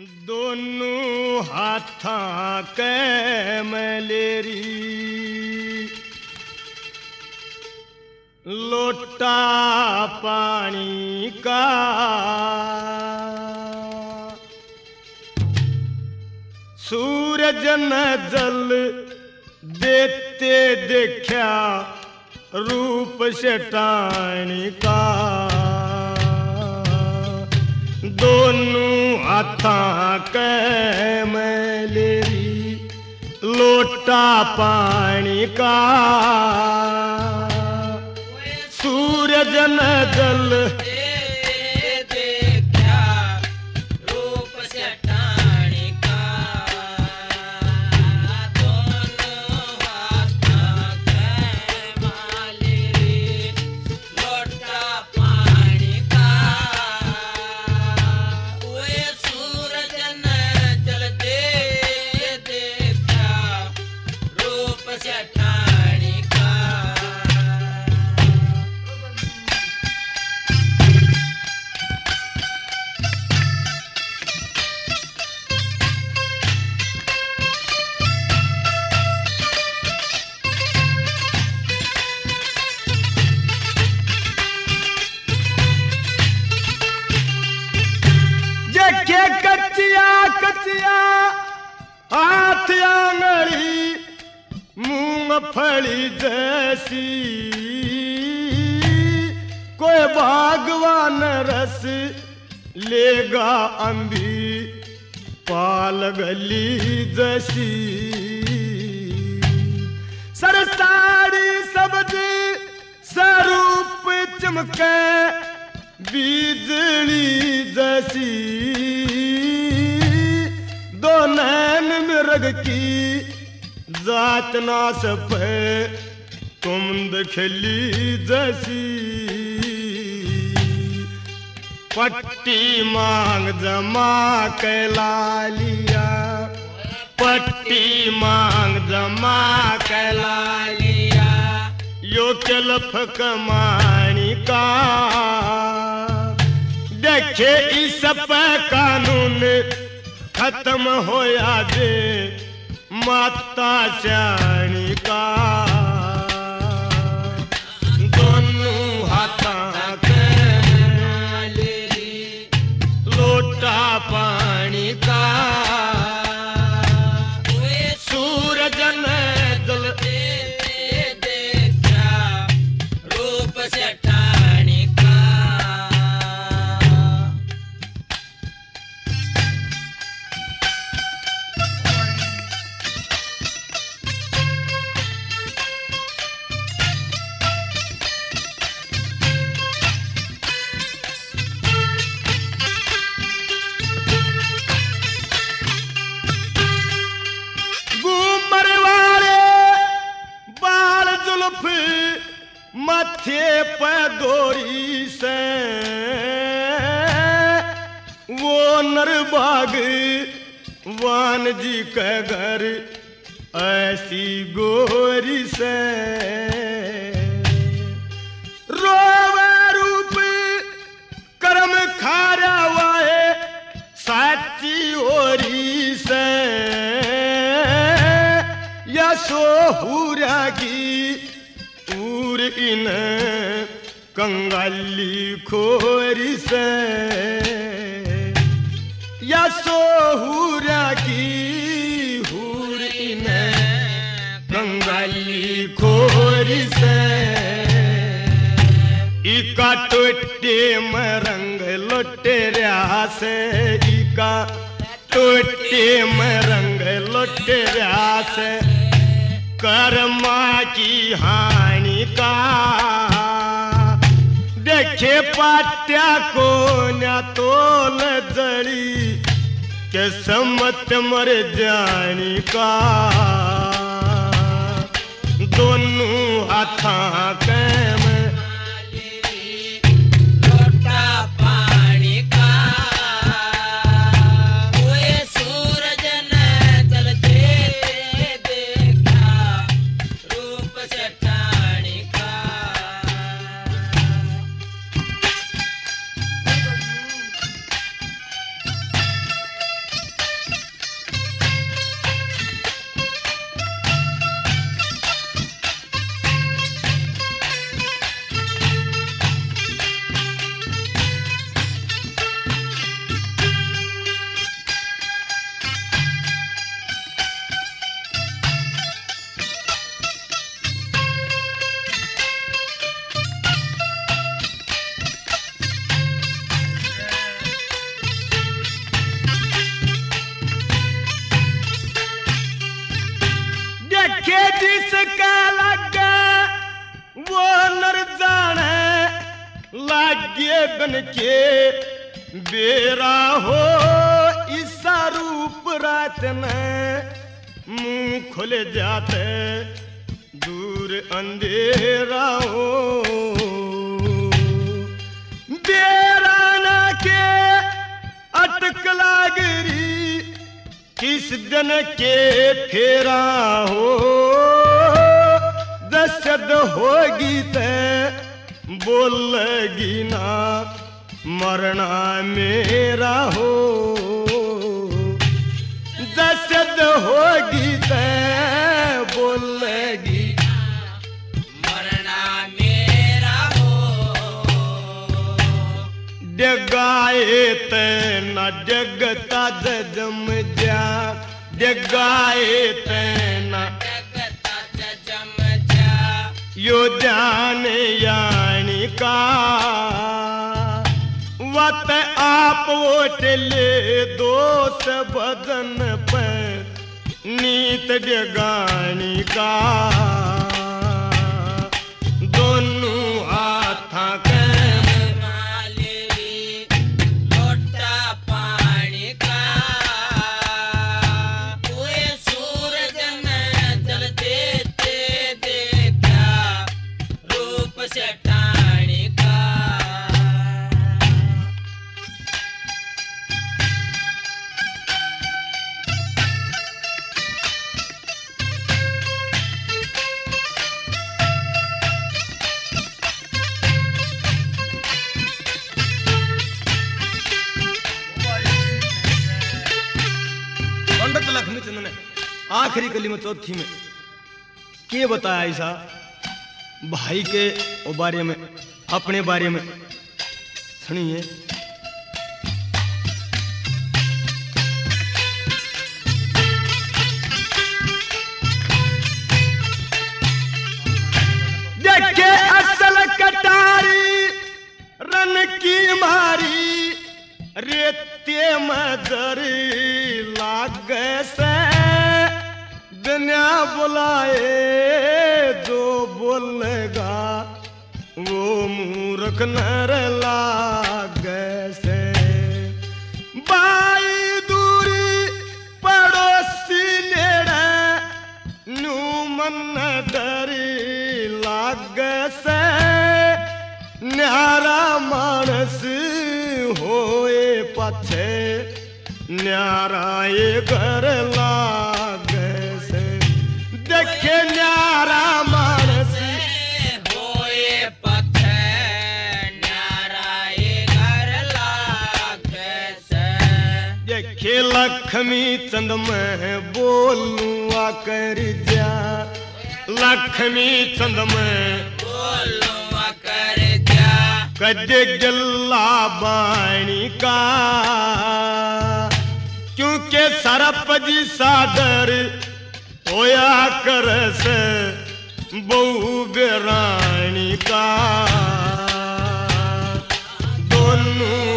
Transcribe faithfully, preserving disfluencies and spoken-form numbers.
दोनों हाथां कै मलेरी लोटा पानी का सूरज न जल देते देखा रूप शटानी का दोनों हाथां कै मलेरी लोटा पानी का सूरज न जल के कचिया कचिया हाथ आंगड़ी मूंगफली जैसी कोई बागवान रस लेगा अंधी पाल गली जैसी सरसाड़ी सब्जी स्वरूप चमके बिजली जैसी दो नैन मृग की जात ना सफे कुमुद खिली जैसी पट्टी मांग जमा कैला लिया पट्टी मांग जमा कैला लिया यो चलफ कमानी का देखे इस पे कानून खत्म होया दे माता श्याणी का दोनों हाथां कै मलेरी लोटा पानी का सूरज न जल माथे पे दोरी से वो नरबाग वान जी के घर ऐसी गोरी से रोवे रूप कर्म खारा वाए साची ओरी से या सोहुरा की इन कंगाली खोरी से या सोहुरा की हुर इन कंगाली खोरी से इका टोटे मरंग लोटेरा से इका टोटे मरंग लोटेरा से कर्मा की हानि का देखे पाट्या को न तोल जड़ी के सम्मत मर जानी का दोनों हाथां कै जिसका लगे वो नर जाने लागे बन के बेरा हो ईसा रूप रात में मुंह खुल जाते दूर अंधेरा हो बेरा ना के अटक लागरी किस दिन के फेरा हो दशद होगी ते बोलेगी ना मरना मेरा हो दशद होगी ते बोलेगी मरना मेरा हो जगाए ते न जगता जम जा जगाए ते न यो जान यानी का वत आप वोट ले दोस्त बदन पर नीत जगानी का दोनों हाथा के लोटा पानी का कोई सूरज में जलते चट्टानी का पंडित लक्ष्मीचंद ने आखिरी कली में चौथी में के बताया ऐसा भाई के बारे में अपने बारे में सुनिए। देखे असल कटारी रन की मारी रेते मदरी लाग से दुनिया बुलाए जो बोलेगा वो मूर्ख नर लागे से बाई दूरी पड़ोसी नेड़े नू मन डरी लागे से न्यारा मानस होए पछे न्यारा ये घर लागे से देखे न्यारा मानस होए पथे न्यारा ये घर लागे से देखे लक्ष्मी चंद में बोलूआ कर जा लक्ष्मी चंद में बोलूआ कर जा कदे गल्ला बाणी का क्योंकि सरप जी सादर होया कर से बहु बेरानी का दोनों